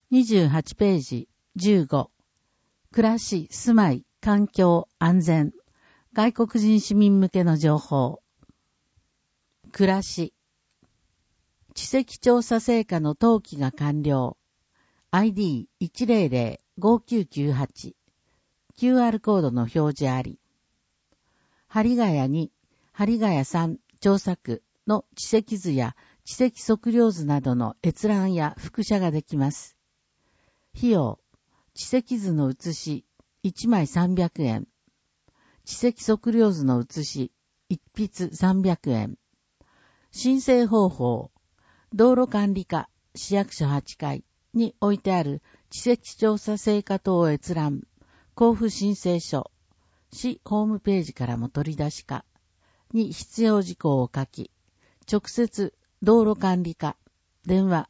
28ページ15。暮らし、住まい、環境、安全。外国人市民向けの情報。暮らし。地籍調査成果の登記が完了。ID1005998。QR コードの表示あり。針ヶ谷に、針ヶ谷3調査区の地籍図や地籍測量図などの閲覧や複写ができます。費用、地籍図の写し、1枚300円。地籍測量図の写し、1筆300円。申請方法、道路管理課、市役所8階に置いてある地籍調査成果等閲覧、交付申請書、市ホームページからも取り出しかに必要事項を書き、直接道路管理課、電話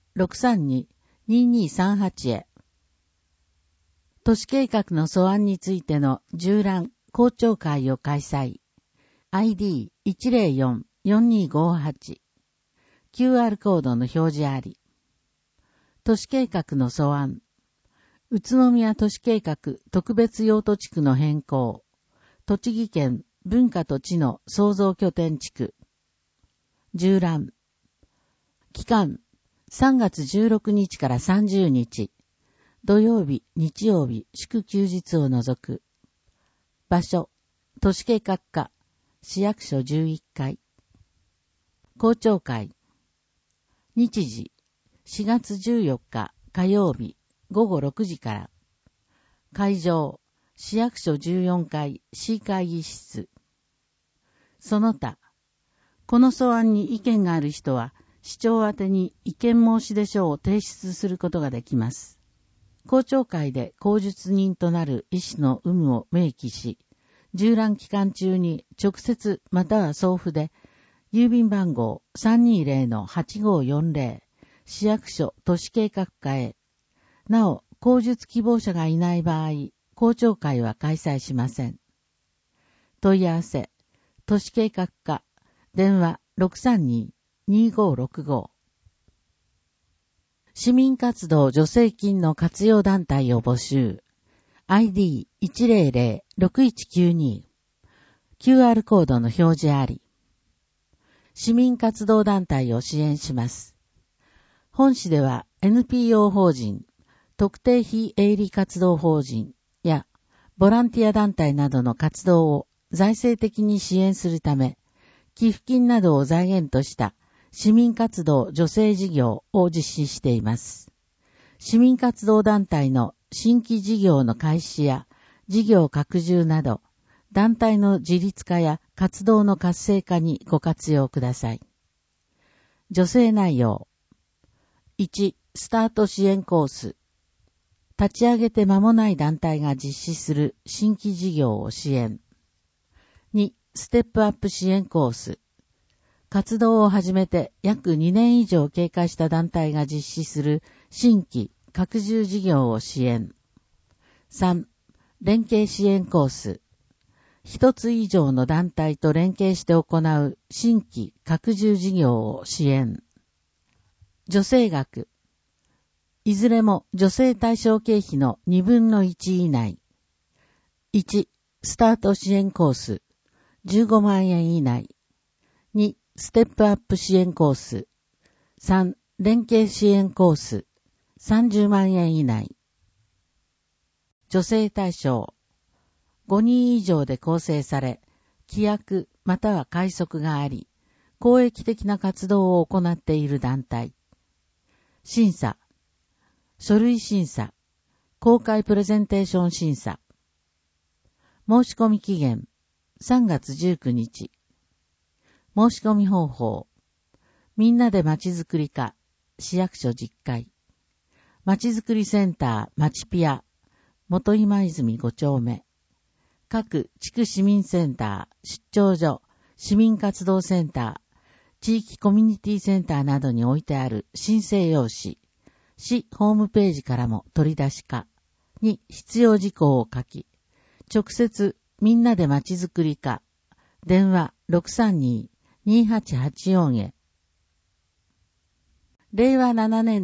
632-2238 へ。都市計画の素案についての縦覧公聴会を開催。ID104-4258。QR コードの表示あり。都市計画の素案。宇都宮都市計画特別用途地区の変更。栃木県文化と知の創造拠点地区。縦覧。期間、3月16日から30日。土曜日、日曜日、祝休日を除く。場所、都市計画課、市役所11階。公聴会。日時、4月14日火曜日、午後6時から。会場、市役所14階 C 会議室。その他、この素案に意見がある人は、市長宛てに意見申し出書を提出することができます。公聴会で口述人となる医師の有無を明記し、縦覧期間中に直接または送付で、郵便番号 320-8540 市役所都市計画課へ。なお、口述希望者がいない場合、公聴会は開催しません。問い合わせ、都市計画課、電話 632-2565。市民活動助成金の活用団体を募集。ID100-6192。QR コードの表示あり。市民活動団体を支援します。本市では NPO 法人、特定非営利活動法人やボランティア団体などの活動を財政的に支援するため、寄付金などを財源とした市民活動助成事業を実施しています。市民活動団体の新規事業の開始や事業拡充など、団体の自立化や活動の活性化にご活用ください。助成内容。1、スタート支援コース。立ち上げて間もない団体が実施する新規事業を支援。2、ステップアップ支援コース。活動を始めて約2年以上経過した団体が実施する新規拡充事業を支援。3、連携支援コース。一つ以上の団体と連携して行う新規拡充事業を支援。助成額。いずれも助成対象経費の2分の1以内。1、スタート支援コース。15万円以内。2、ステップアップ支援コース。3、連携支援コース。30万円以内。助成対象。5人以上で構成され、規約または会則があり、公益的な活動を行っている団体。審査。書類審査。公開プレゼンテーション審査。申し込み期限。3月19日。申し込み方法。みんなでまちづくり課、市役所10階。まちづくりセンター、まちピア、元今泉5丁目。各地区市民センター、出張所、市民活動センター、地域コミュニティセンターなどに置いてある申請用紙、市ホームページからも取り出し課に必要事項を書き、直接みんなでまちづくり課、電話 632-2884 へ。令和7年度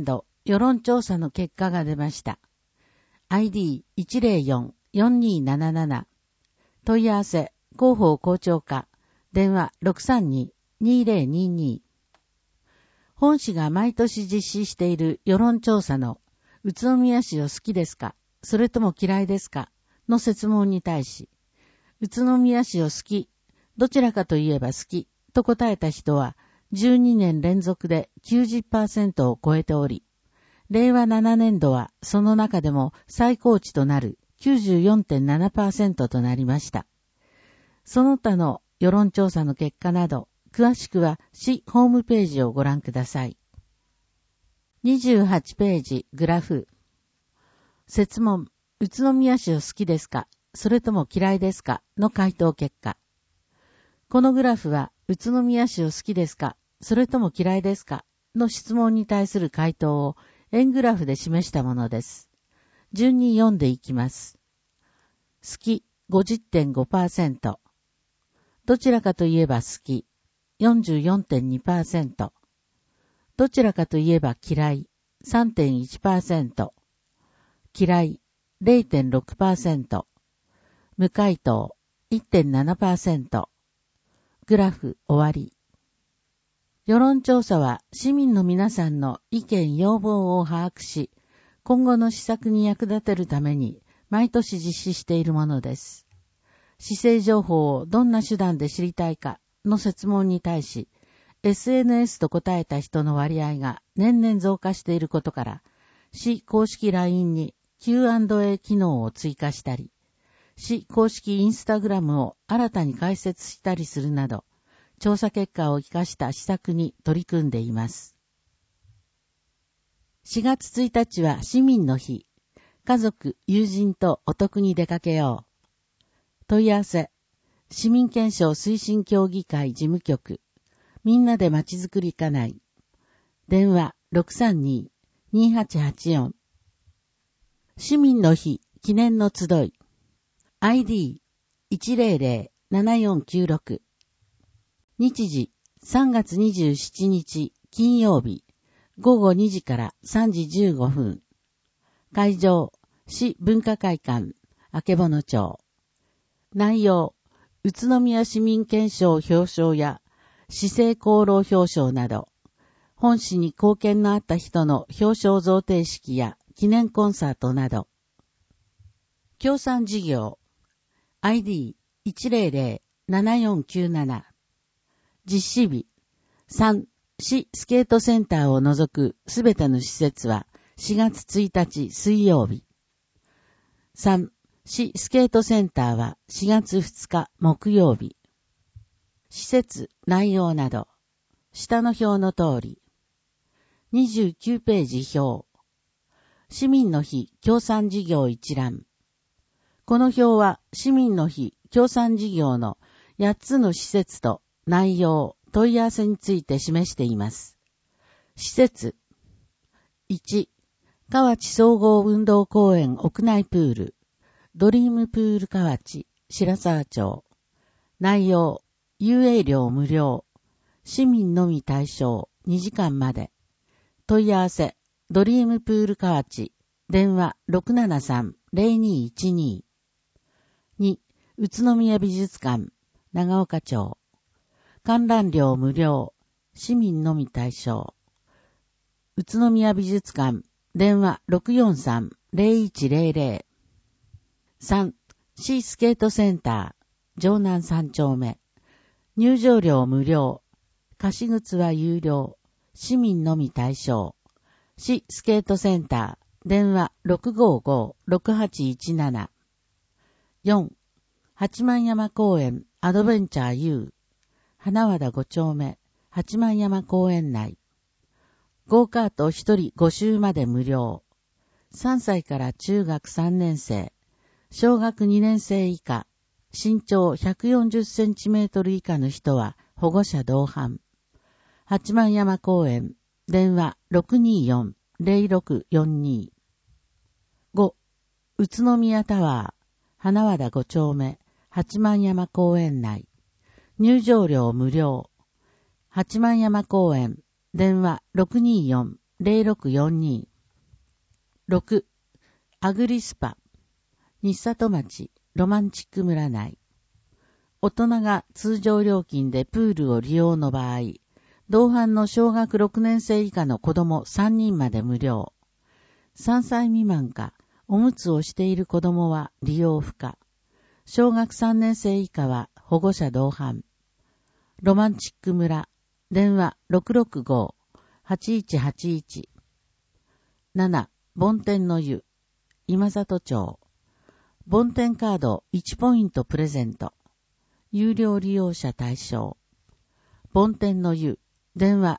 世論調査の結果が出ました。ID104-4277 問い合わせ広報校長課電話 632-2022 本市が毎年実施している世論調査の宇都宮市を好きですかそれとも嫌いですかの設問に対し、宇都宮市を好き、どちらかといえば好きと答えた人は12年連続で 90% を超えており、令和7年度はその中でも最高値となる 94.7% となりました。その他の世論調査の結果など、詳しくは市ホームページをご覧ください。28ページグラフ。設問、宇都宮市を好きですかそれとも嫌いですかの回答結果。このグラフは宇都宮市を好きですかそれとも嫌いですかの質問に対する回答を円グラフで示したものです。順に読んでいきます。好き 50.5%。どちらかといえば好き 44.2%。どちらかといえば嫌い 3.1%。嫌い 0.6%。無回答 1.7%。グラフ終わり。世論調査は市民の皆さんの意見要望を把握し、今後の施策に役立てるために毎年実施しているものです。市政情報をどんな手段で知りたいかの設問に対し、SNS と答えた人の割合が年々増加していることから、市公式 LINE に Q&A 機能を追加したり、市公式インスタグラムを新たに開設したりするなど、調査結果を生かした施策に取り組んでいます。4月1日は市民の日。家族、友人とお得に出かけよう。問い合わせ。市民憲章推進協議会事務局。みんなでまちづくり課内。電話 632-2884。市民の日記念の集い。ID100-7496。日時3月27日金曜日午後2時から3時15分。会場、市文化会館、曙町。内容、宇都宮市民憲章表彰や市政功労表彰など、本市に貢献のあった人の表彰贈呈式や記念コンサートなど。協賛事業、ID100-7497。実施日、3、市スケートセンターを除くすべての施設は4月1日水曜日。3、市スケートセンターは4月2日木曜日。施設、内容など、下の表の通り。29ページ表。市民の日協賛事業一覧。この表は市民の日協賛事業の8つの施設と内容、問い合わせについて示しています。施設。1、河内総合運動公園屋内プール、ドリームプール河内、白沢町。内容、遊泳料無料、市民のみ対象、2時間まで。問い合わせ、ドリームプール河内、電話 673-0212。2、宇都宮美術館、長岡町。観覧料無料、市民のみ対象。宇都宮美術館、電話 643-0100。3、市スケートセンター、城南3丁目。入場料無料、貸し靴は有料、市民のみ対象。市スケートセンター、電話 655-6817。4、八幡山公園アドベンチャー U、花和田5丁目、八幡山公園内。ゴーカート1人5周まで無料。3歳から中学3年生、小学2年生以下、身長140センチメートル以下の人は保護者同伴。八幡山公園、電話 624-0642。5、宇都宮タワー、花和田5丁目、八幡山公園内。入場料無料。八幡山公園、電話 624-0642。 6、アグリスパ、日里町、ロマンチック村内。大人が通常料金でプールを利用の場合、同伴の小学6年生以下の子供3人まで無料。3歳未満か、おむつをしている子供は利用不可。小学3年生以下は保護者同伴。ロマンチック村、電話 665-8181。7、梵天の湯、今里町。梵天カード1ポイントプレゼント。有料利用者対象。梵天の湯、電話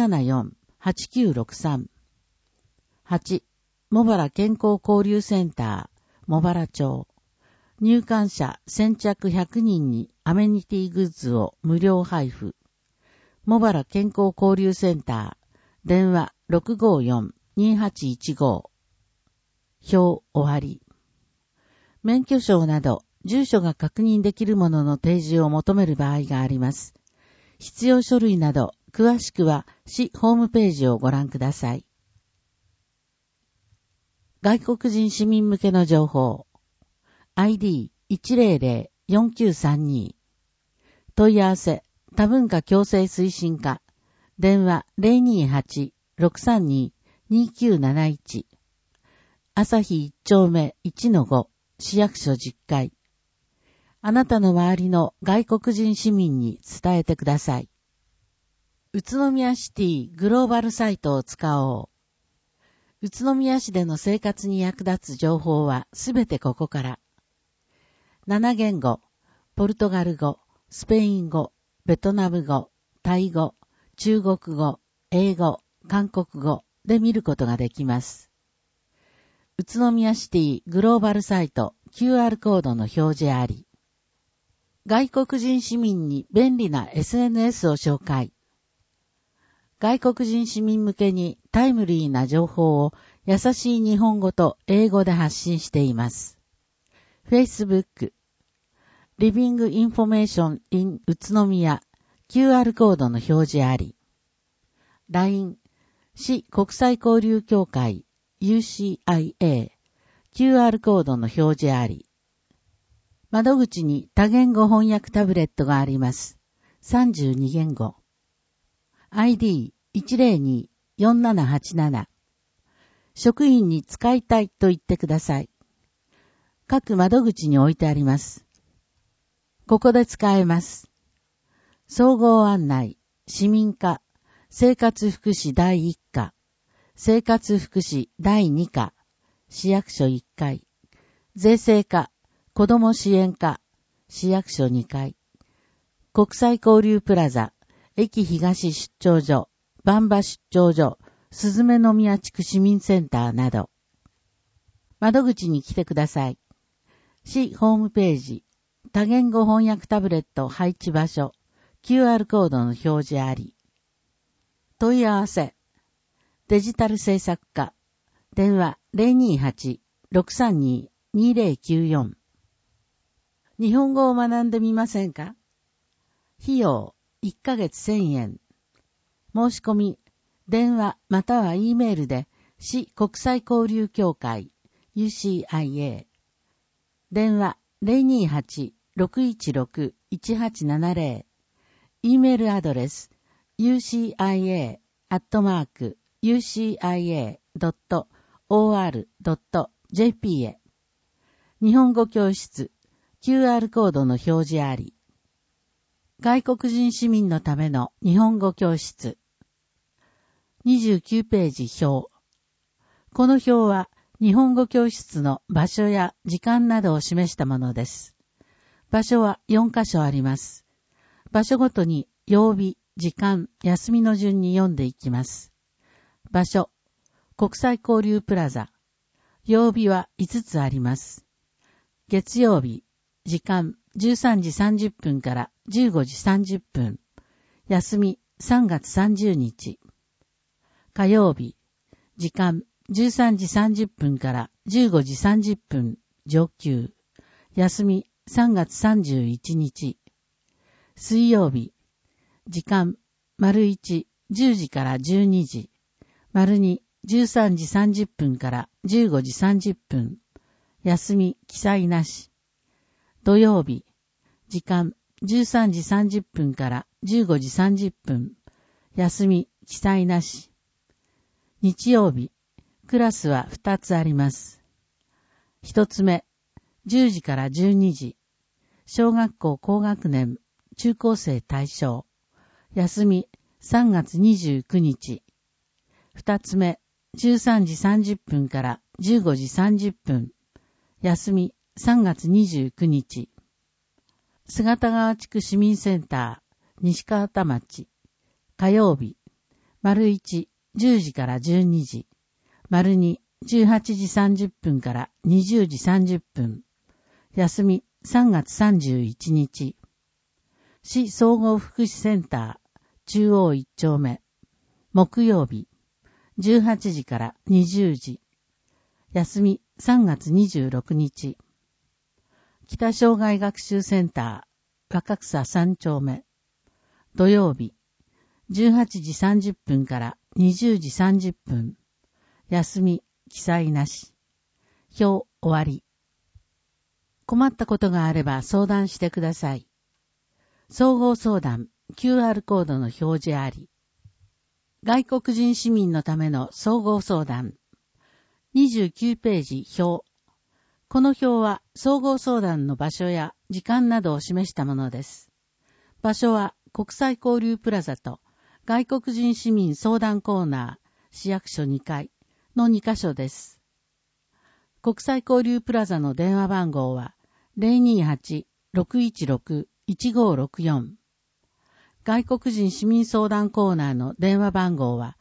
674-8963。8、茂原健康交流センター、茂原町。入館者先着100人にアメニティグッズを無料配布。茂原健康交流センター、電話 654-2815。表終わり。免許証など、住所が確認できるものの提示を求める場合があります。必要書類など、詳しくは市ホームページをご覧ください。外国人市民向けの情報。ID1004932。問い合わせ、多文化共生推進課。電話 028-632-2971。朝日1丁目 1-5。市役所10階。あなたの周りの外国人市民に伝えてください。宇都宮シティグローバルサイトを使おう。宇都宮市での生活に役立つ情報はすべてここから。7言語、ポルトガル語、スペイン語、ベトナム語、タイ語、中国語、英語、韓国語で見ることができます。宇都宮シティグローバルサイト QR コードの表示あり。外国人市民に便利な SNS を紹介。外国人市民向けにタイムリーな情報を優しい日本語と英語で発信しています。Facebook Living Information in 宇都宮 QR コードの表示あり。LINE 市国際交流協会UCIA QR コードの表示あり。窓口に多言語翻訳タブレットがあります。32言語。ID102-4787。職員に使いたいと言ってください。各窓口に置いてあります。ここで使えます。総合案内、市民課、生活福祉第1課。生活福祉第2課、市役所1階、税制課、子ども支援課、市役所2階、国際交流プラザ、駅東出張所、番場出張所、すずめの宮地区市民センターなど。窓口に来てください。市ホームページ、多言語翻訳タブレット配置場所、QR コードの表示あり。問い合わせ。デジタル制作課、電話 028-632-2094。日本語を学んでみませんか？費用1ヶ月1000円。申し込み、電話または E メールで市国際交流協会 UCIA。電話 028-616-1870。E メールアドレス ucia@ucia.or.jp へ。日本語教室 QR コードの表示あり。外国人市民のための日本語教室。29ページ表。この表は日本語教室の場所や時間などを示したものです。場所は4カ所あります。場所ごとに曜日、時間、休みの順に読んでいきます。場所、国際交流プラザ。曜日は5つあります。月曜日、時間13時30分から15時30分。休み3月30日。火曜日、時間13時30分から15時30分。上級。休み3月31日。水曜日、時間、丸1、10時から12時。丸2、13時30分から 15時30分。休み、記載なし。土曜日、時間13時30分から15時30分。休み、記載なし。日曜日、クラスは2つあります。1つ目、10時から12時。小学校高学年、中高生対象。休み、3月29日。2つ目、13時30分から15時30分。休み、3月29日。姿川地区市民センター、西川田町。火曜日、丸1、10時から12時。丸2、18時30分から20時30分。休み、3月31日。市総合福祉センター、中央1丁目。木曜日、18時から20時。休み、3月26日。北障害学習センター、若草3丁目。土曜日、18時30分から20時30分。休み、記載なし。表終わり。困ったことがあれば相談してください。総合相談、QR コードの表示あり。外国人市民のための総合相談。29ページ表。この表は総合相談の場所や時間などを示したものです。場所は国際交流プラザと外国人市民相談コーナー、市役所2階の2カ所です。国際交流プラザの電話番号は 028-616-1564。外国人市民相談コーナーの電話番号は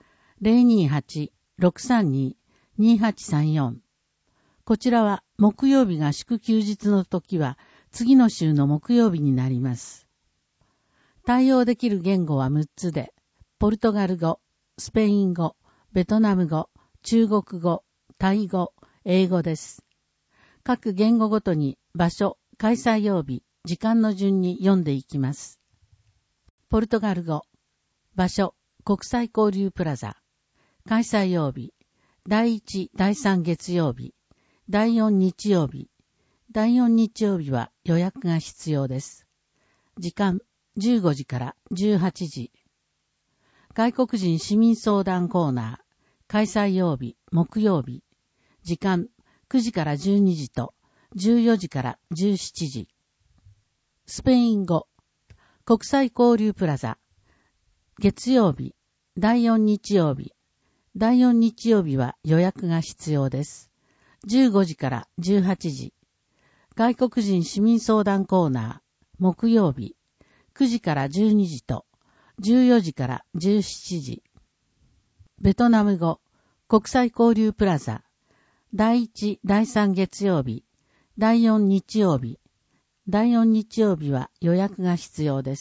028-632-2834。こちらは木曜日が祝休日の時は次の週の木曜日になります。対応できる言語は6つで、ポルトガル語、スペイン語、ベトナム語、中国語、タイ語、英語です。各言語ごとに場所、開催曜日、時間の順に読んでいきます。ポルトガル語、場所、国際交流プラザ、開催曜日、第1、第3月曜日、第4日曜日。第4日曜日は予約が必要です。時間15時から18時。外国人市民相談コーナー。開催曜日、木曜日。時間9時から12時と14時から17時。スペイン語。国際交流プラザ。月曜日、第4日曜日。第4日曜日は予約が必要です。15時から18時。外国人市民相談コーナー、木曜日、9時から12時と、14時から17時。ベトナム語、国際交流プラザ、第1、第3月曜日、第4日曜日。第4日曜日は予約が必要です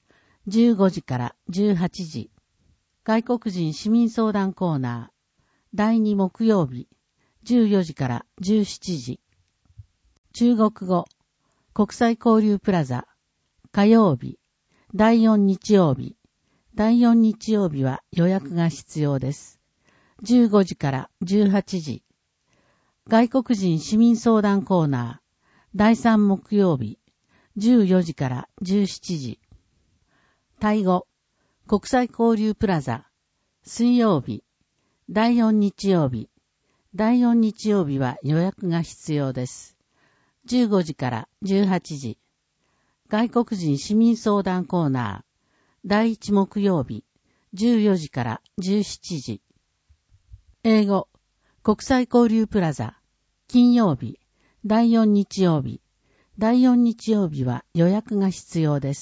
。15時から18時。外国人市民相談コーナー、第2木曜日、14時から17時。中国語、国際交流プラザ、火曜日、第4日曜日。第4日曜日は予約が必要です。15時から18時。外国人市民相談コーナー、第3木曜日、14時から17時。タイ語、国際交流プラザ、水曜日、第4日曜日。第4日曜日は予約が必要です。15時から18時。外国人市民相談コーナー。第1木曜日。14時から17時。英語。国際交流プラザ。金曜日。第4日曜日。第4日曜日は予約が必要です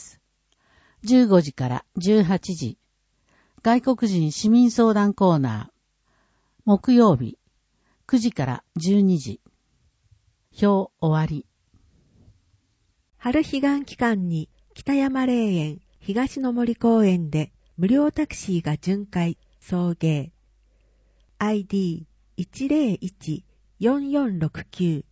。15時から18時。外国人市民相談コーナー。木曜日。9時から12時。表終わり。 春彼岸期間に北山霊園東の森公園で無料タクシーが巡回送迎。ID1014469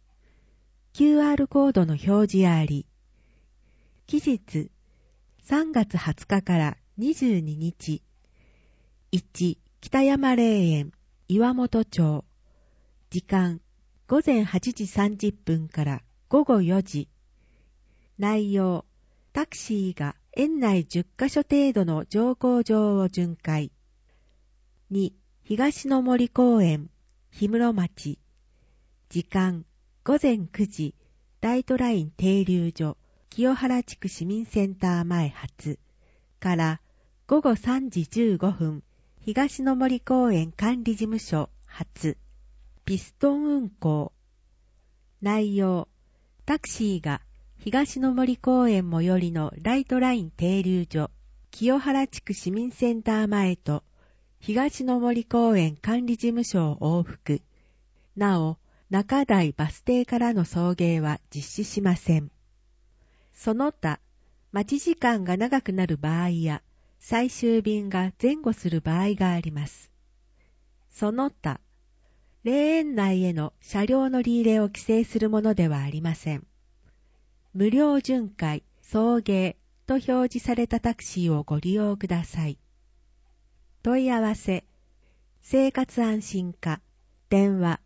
QR コードの表示あり。期日3月20日から22日。1、北山霊園岩本町。 時間、午前8時30分から午後4時。内容、タクシーが園内10カ所程度の乗降場を巡回。2、東の森公園、氷室町。時間、午前9時、ライトライン停留所、清原地区市民センター前発。から午後3時15分、東の森公園管理事務所発。ピストン運行。内容、タクシーが東の森公園最寄りのライトライン停留所、清原地区市民センター前と東の森公園管理事務所を往復。なお、中台バス停からの送迎は実施しません。その他、待ち時間が長くなる場合や、最終便が前後する場合があります。その他、霊園内への車両乗り入れを規制するものではありません。無料巡回、送迎と表示されたタクシーをご利用ください。問い合わせ、生活安心課、電話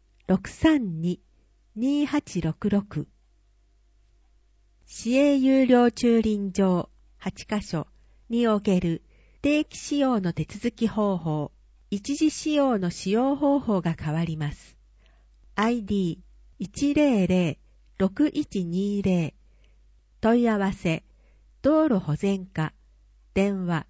632-2866。市営有料駐輪場8カ所における定期使用の手続き方法、一時使用の使用方法が変わります。ID100-6120 問い合わせ、道路保全課、電話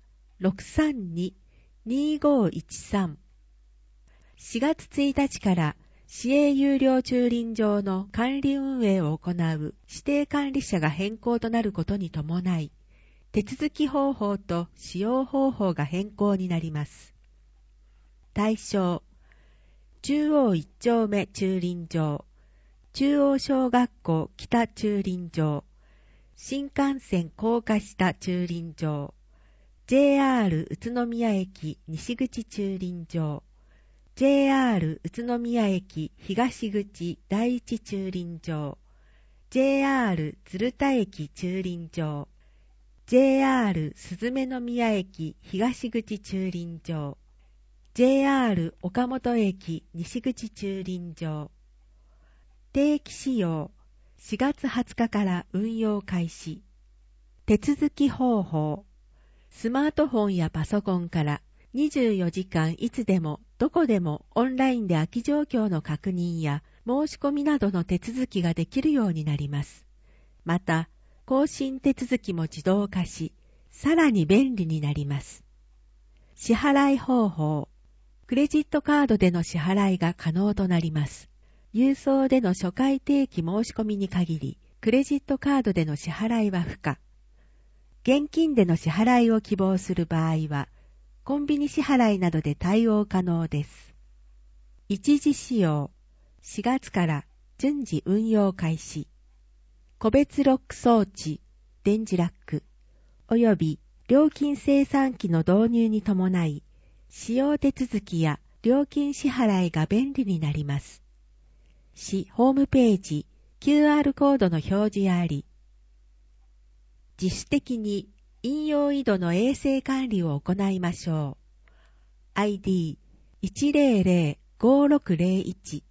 632-2513。4月1日から市営有料駐輪場の管理運営を行う指定管理者が変更となることに伴い、手続き方法と使用方法が変更になります。対象、中央1丁目駐輪場、中央小学校北駐輪場、新幹線高架下駐輪場、JR 宇都宮駅西口駐輪場、JR 宇都宮駅東口第一駐輪場、JR 鶴田駅駐輪場、JR すずめの宮駅東口駐輪場、JR 岡本駅西口駐輪場。定期使用、4月20日から運用開始。手続き方法、スマートフォンやパソコンから24時間いつでもどこでもオンラインで空き状況の確認や申し込みなどの手続きができるようになります。また、更新手続きも自動化し、さらに便利になります。支払い方法、クレジットカードでの支払いが可能となります。郵送での初回定期申し込みに限り、クレジットカードでの支払いは不可。現金での支払いを希望する場合は、コンビニ支払いなどで対応可能です。一時使用、4月から順次運用開始。個別ロック装置、電磁ラック、および料金精算機の導入に伴い、使用手続きや料金支払いが便利になります。市ホームページ、QR コードの表示あり、自主的に引用井戸の衛生管理を行いましょう。ID1005601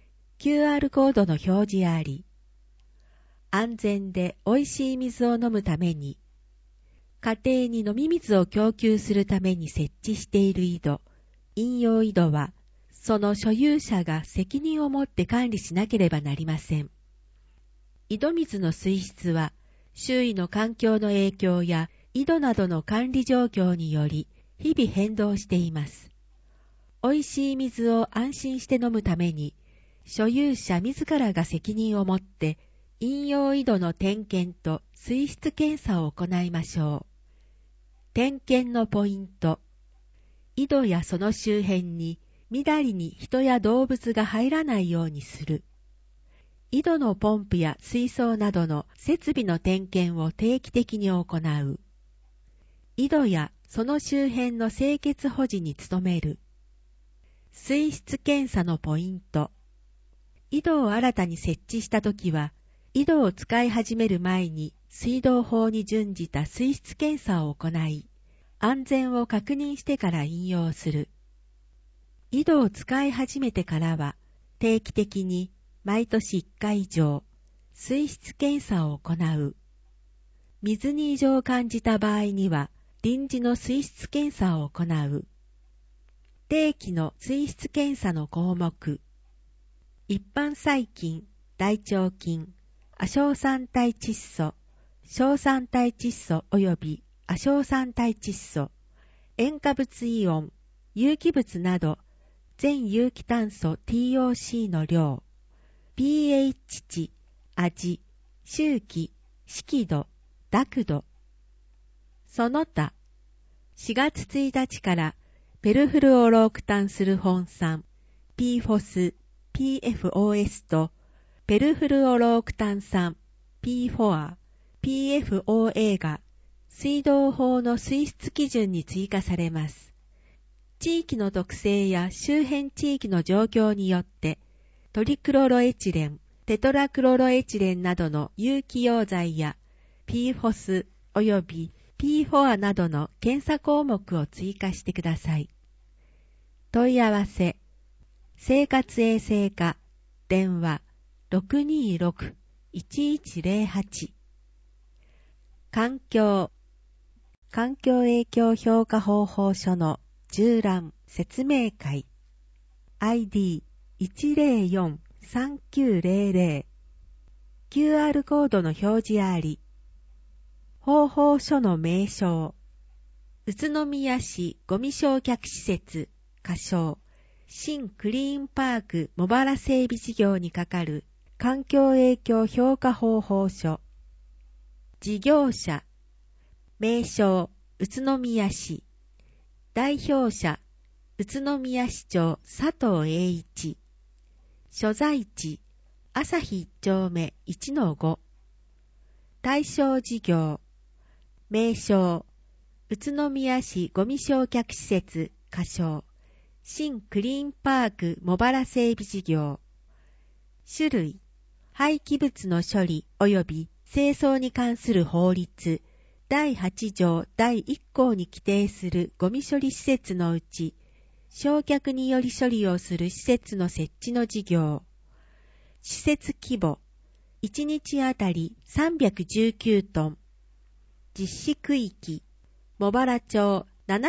QR コードの表示あり、安全で美味しい水を飲むために、家庭に飲み水を供給するために設置している井戸、引用井戸は、その所有者が責任を持って管理しなければなりません。井戸水の水質は、周囲の環境の影響や井戸などの管理状況により日々変動しています。美味しい水を安心して飲むために、所有者自らが責任を持って引用井戸の点検と水質検査を行いましょう。点検のポイント。井戸やその周辺にみだりに人や動物が入らないようにする。井戸のポンプや水槽などの設備の点検を定期的に行う。井戸やその周辺の清潔保持に努める。水質検査のポイント。井戸を新たに設置したときは、井戸を使い始める前に水道法に準じた水質検査を行い、安全を確認してから引用する。井戸を使い始めてからは、 定期的に毎年1回以上、水質検査を行う。水に異常を感じた場合には、臨時の水質検査を行う。定期の水質検査の項目。一般細菌、大腸菌、亜硝酸体窒素、硝酸体窒素及び亜硝酸体窒素、塩化物イオン、有機物など、全有機炭素 TOC の量、pH 値、味、周期、色度、濁度。その他、4月1日からペルフルオロークタンスルフォン酸、PFOS、PFOS とペルフルオロークタン酸、P4、PFOA が水道法の水質基準に追加されます。地域の特性や周辺地域の状況によって、トリクロロエチレン、テトラクロロエチレンなどの有機溶剤や PFOS 及び P4 などの検査項目を追加してください。問い合わせ、生活衛生課、電話 626-1108。環境影響評価方法書の従覧説明会 ID104-3900 QR コードの表示あり。方法書の名称。宇都宮市ゴミ焼却施設仮称新クリーンパーク茂原整備事業に係る環境影響評価方法書。事業者。名称宇都宮市。代表者宇都宮市長佐藤栄一。所在地朝日1丁目 1-5。対象事業。名称宇都宮市ゴミ焼却施設仮称新クリーンパーク茂原整備事業。種類廃棄物の処理及び清掃に関する法律第8条第1項に規定するゴミ処理施設のうち、焼却により処理をする施設の設置の事業。施設規模、1日あたり319トン。実施区域、茂原町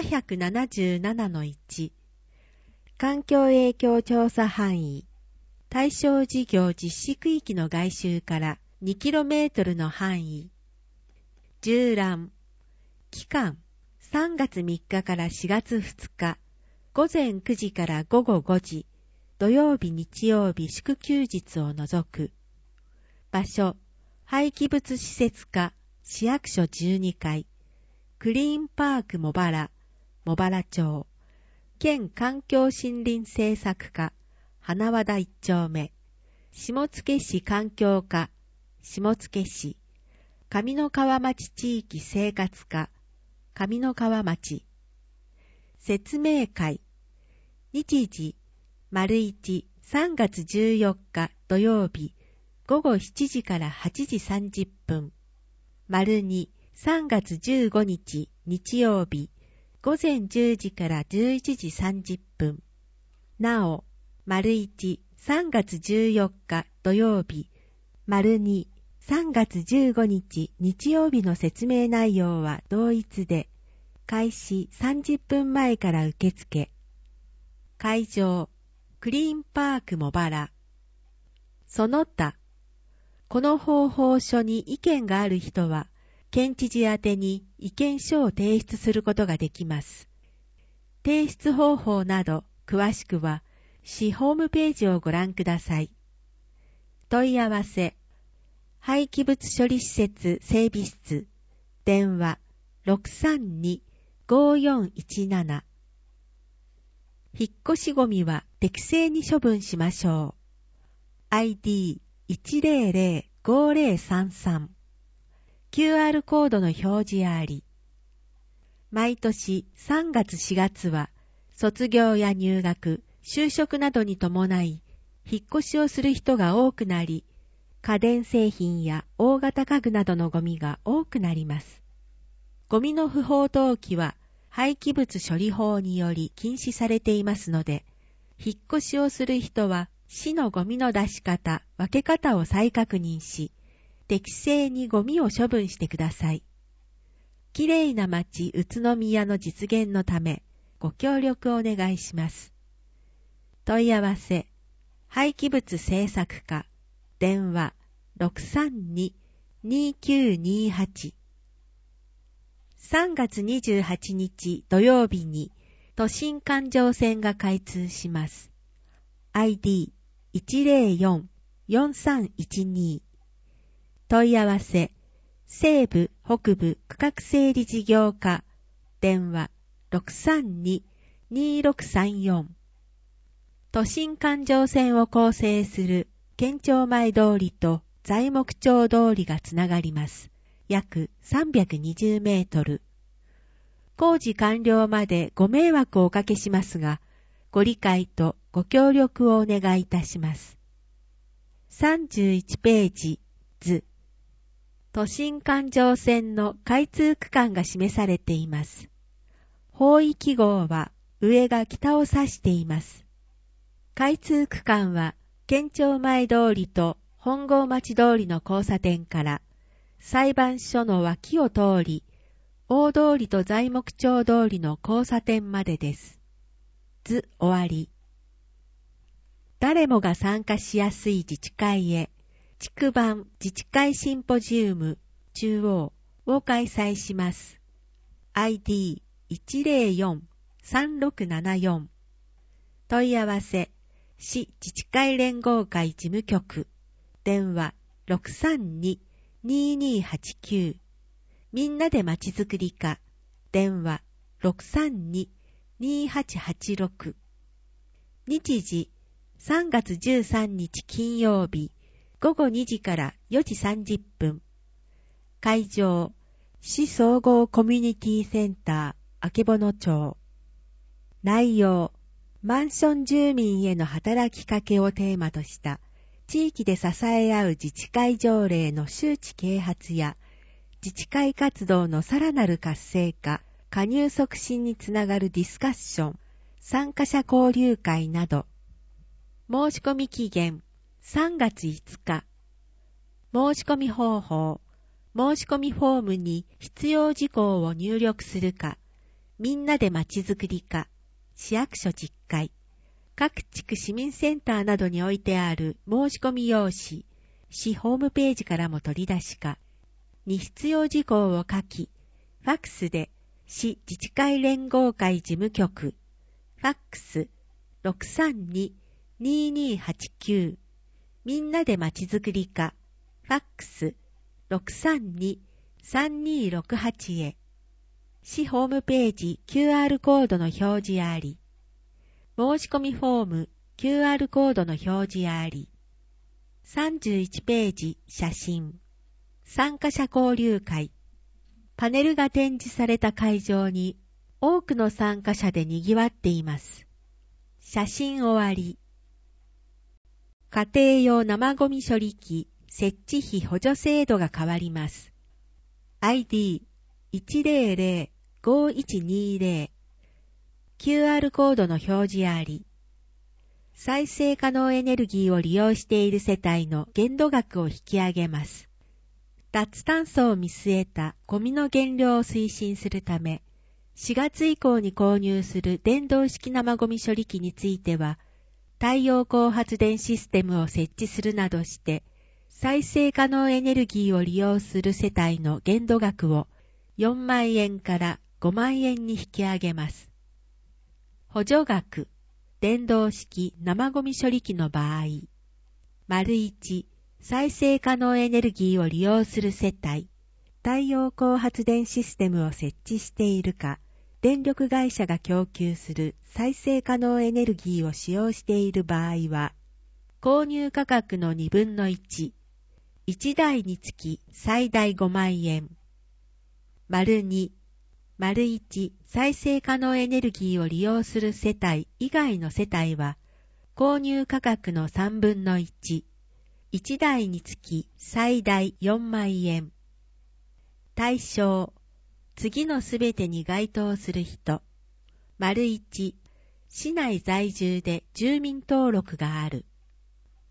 777-1。環境影響調査範囲、対象事業実施区域の外周から 2km の範囲。従覧。期間、3月3日から4月2日、午前9時から午後5時、土曜日日曜日祝休日を除く。場所、廃棄物施設課、市役所12階、クリーンパーク茂原、茂原町、県環境森林政策課、花和田1丁目、下野市環境課、下野市、上三川町地域生活課、上三川町。説明会。日時、1、3月14日土曜日、午後7時から8時30分。2、3月15日日曜日、午前10時から11時30分。なお、1、3月14日土曜日、2、3月15日日曜日の説明内容は同一で、開始30分前から受付。会場、クリーンパーク茂原。その他、この方法書に意見がある人は、県知事宛てに意見書を提出することができます。提出方法など詳しくは、市ホームページをご覧ください。問い合わせ。廃棄物処理施設整備室、電話 632-5417。引っ越しゴミは適正に処分しましょう。ID1005033。QR コードの表示あり。毎年3月4月は、卒業や入学、就職などに伴い、引っ越しをする人が多くなり、家電製品や大型家具などのゴミが多くなります。ゴミの不法投棄は廃棄物処理法により禁止されていますので、引っ越しをする人は市のゴミの出し方、分け方を再確認し、適正にゴミを処分してください。きれいな町宇都宮の実現のため、ご協力をお願いします。問い合わせ、廃棄物政策課、電話 632-2928。3月28日土曜日に都心環状線が開通します。ID104-4312。問い合わせ、西部北部区画整理事業課、電話 632-2634。都心環状線を構成する県庁前通りと材木町通りがつながります。約320メートル。工事完了までご迷惑をおかけしますが、ご理解とご協力をお願いいたします。31ページ図。都心環状線の開通区間が示されています。方位記号は上が北を指しています。開通区間は県庁前通りと本郷町通りの交差点から裁判所の脇を通り、大通りと材木町通りの交差点までです。図終わり。誰もが参加しやすい自治会へ、地区版自治会シンポジウム中央を開催します。ID104-3674。問い合わせ、市自治会連合会事務局、電話 632-2289。みんなでまちづくり課、電話 632-2886。日時、3月13日金曜日、午後2時から4時30分。会場、市総合コミュニティセンター、あけぼの町。内容、マンション住民への働きかけをテーマとした地域で支え合う自治会条例の周知啓発や自治会活動のさらなる活性化、加入促進につながるディスカッション、参加者交流会など。申し込み期限3月5日。申し込み方法、申し込みフォームに必要事項を入力するか、みんなでまちづくりか、市役所10階、各地区市民センターなどに置いてある申し込み用紙、市ホームページからも取り出しか、に必要事項を書き、ファックスで市自治会連合会事務局、ファックス 632-2289、みんなでまちづくり課、ファックス 632-3268 へ。市ホームページ QR コードの表示あり。申し込みフォーム QR コードの表示あり。31ページ写真。参加者交流会。パネルが展示された会場に多くの参加者で賑わっています。写真終わり。家庭用生ゴミ処理機設置費補助制度が変わります。ID100-5120 QR コードの表示あり。再生可能エネルギーを利用している世帯の限度額を引き上げます。脱炭素を見据えたゴミの減量を推進するため、4月以降に購入する電動式生ゴミ処理機については、太陽光発電システムを設置するなどして、再生可能エネルギーを利用する世帯の限度額を4万円から5万円に引き上げます。補助額、電動式生ゴミ処理機の場合、1、再生可能エネルギーを利用する世帯、太陽光発電システムを設置しているか、電力会社が供給する再生可能エネルギーを使用している場合は、購入価格の2分の1、1台につき最大5万円。2、1、再生可能エネルギーを利用する世帯以外の世帯は、購入価格の3分の1、1台につき最大4万円。対象、次のすべてに該当する人。1、市内在住で住民登録がある。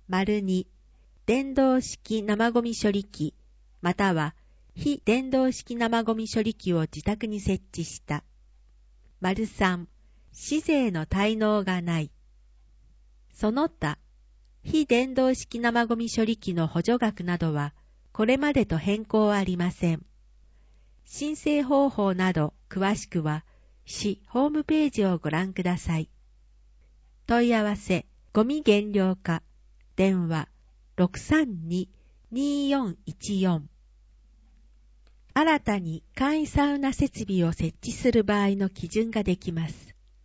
2、電動式生ゴミ処理機、または非電動式生ゴミ処理機を自宅に設置した。3、市税の滞納がない。その他、非電動式生ゴミ処理機の補助額などは、これまでと変更はありません。申請方法など詳しくは、市ホームページをご覧ください。問い合わせ、ゴミ減量課、電話、632-2414。新たに簡易サウナ設備を設置する場合の基準ができます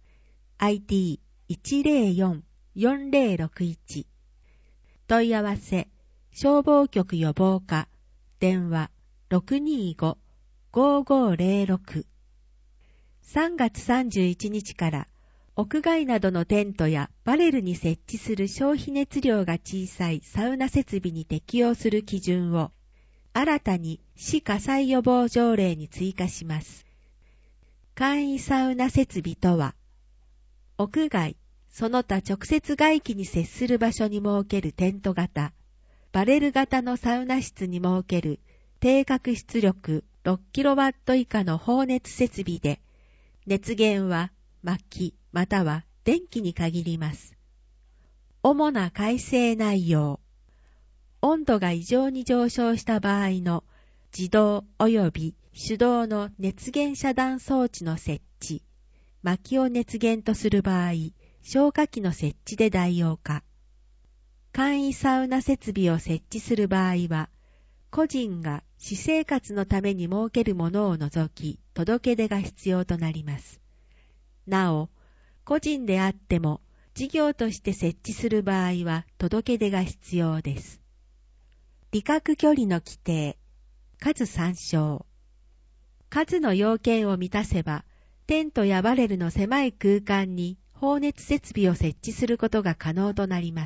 。ID104-4061。問い合わせ、消防局予防課、電話、625-5506。3月31日から屋外などのテントやバレルに設置する消費熱量が小さいサウナ設備に適用する基準を新たに市火災予防条例に追加します。簡易サウナ設備とは、屋外、その他直接外気に接する場所に設けるテント型、バレル型のサウナ室に設ける低角出力 6kW 以下の放熱設備で、熱源は薪または電気に限ります。主な改正内容。温度が異常に上昇した場合の自動及び手動の熱源遮断装置の設置。薪を熱源とする場合、消火器の設置で代用化。簡易サウナ設備を設置する場合は、個人が私生活のために設けるものを除き、届け出が必要となります。なお、個人であっても、事業として設置する場合は、届け出が必要です。離隔距離の規定、数参照。数の要件を満たせば、テントやバレルの狭い空間に放熱設備を設置することが可能となります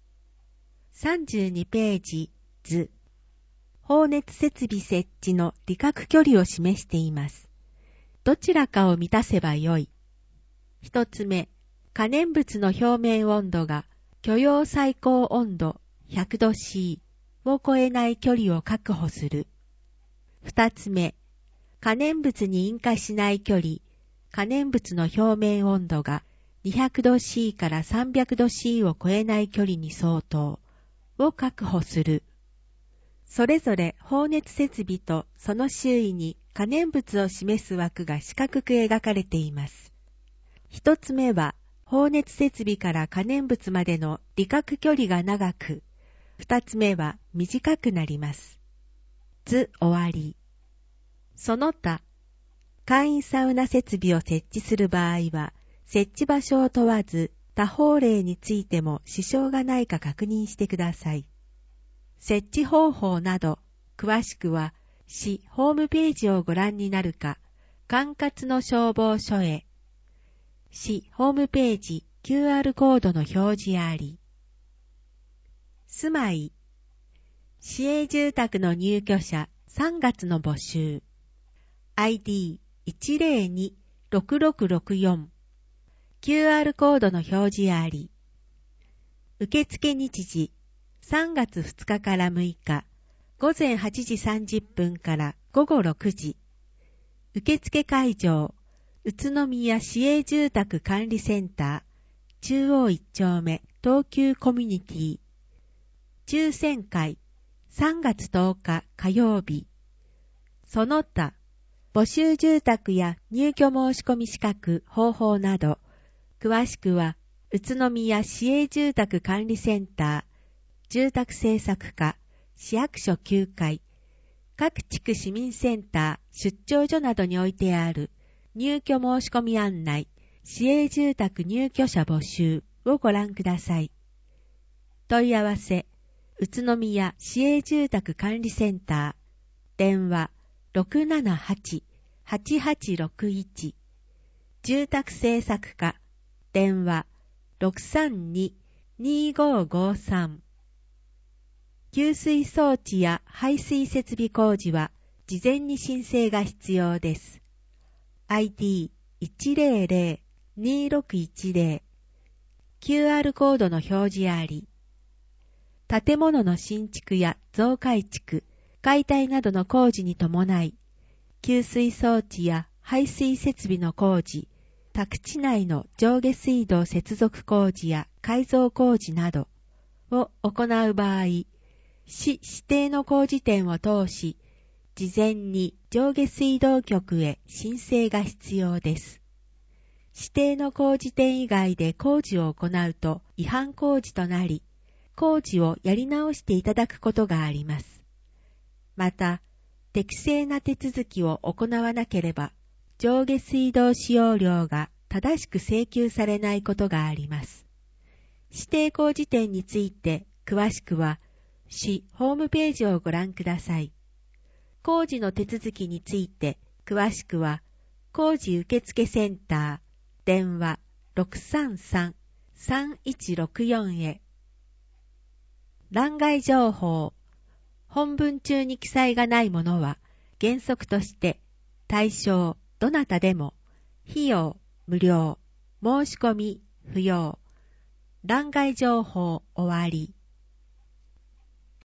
。32ページ図。放熱設備設置の離隔距離を示しています。どちらかを満たせばよい。一つ目、可燃物の表面温度が許容最高温度100度 C を超えない距離を確保する。二つ目、可燃物に引火しない距離、可燃物の表面温度が200度 C から300度 C を超えない距離に相当を確保する。それぞれ放熱設備とその周囲に可燃物を示す枠が四角く描かれています。一つ目は放熱設備から可燃物までの離隔距離が長く、二つ目は短くなります。図終わり。その他、簡易サウナ設備を設置する場合は、設置場所を問わず他法令についても支障がないか確認してください。設置方法など、詳しくは、市ホームページをご覧になるか、管轄の消防署へ。市ホームページ QR コードの表示あり。住まい。市営住宅の入居者3月の募集。ID102-6664。QR コードの表示あり。受付日時。3月2日から6日、午前8時30分から午後6時。受付会場、宇都宮市営住宅管理センター、中央1丁目、東急コミュニティ。抽選会、3月10日火曜日。その他、募集住宅や入居申し込み資格、方法など、詳しくは、宇都宮市営住宅管理センター、住宅政策課、市役所9階、各地区市民センター、出張所などに置いてある入居申し込み案内、市営住宅入居者募集をご覧ください。問い合わせ、宇都宮市営住宅管理センター、電話 678-8861、住宅政策課、電話 632-2553。給水装置や排水設備工事は事前に申請が必要です。ID100-2610。QR コードの表示あり。 建物の新築や増改築、解体などの工事に伴い、給水装置や排水設備の工事、宅地内の上下水道接続工事や改造工事などを行う場合、市指定の工事店を通し、事前に上下水道局へ申請が必要です。指定の工事店以外で工事を行うと違反工事となり、工事をやり直していただくことがあります。また、適正な手続きを行わなければ、上下水道使用料が正しく請求されないことがあります。指定工事店について詳しくは、市ホームページをご覧ください。工事の手続きについて詳しくは、工事受付センター、電話 633-3164 へ。欄外情報。本文中に記載がないものは、原則として、対象、どなたでも、費用、無料、申し込み、不要。欄外情報終わり。